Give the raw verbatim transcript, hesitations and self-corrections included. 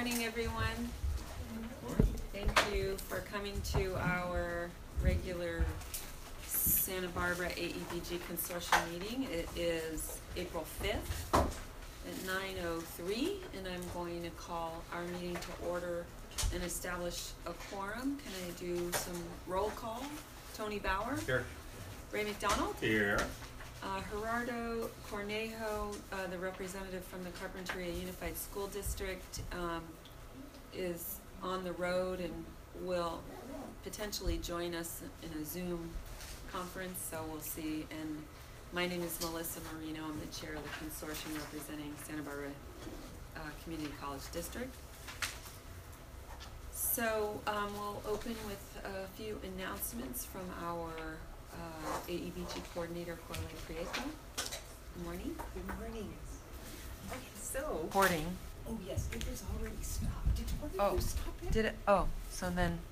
morning, everyone. Thank you for coming to our regular Santa Barbara A E B G Consortium meeting. It is April fifth at nine oh three, and I'm going to call our meeting to order and establish a quorum. Can I do some roll call? Tony Bauer. Here. Ray McDonald. Here. Uh, Gerardo Cornejo, uh, the representative from the Carpinteria Unified School District, um, is on the road and will potentially join us in a Zoom conference, so we'll see. And my name is Melissa Marino. I'm the chair of the consortium representing Santa Barbara uh, Community College District. So um, we'll open with a few announcements from our uh, A E B G coordinator, Corley Prieto. Good morning. Good morning. Okay, so. Recording. Oh yes, it was already stopped. Did you want Oh, to stop it? did it? Oh, so then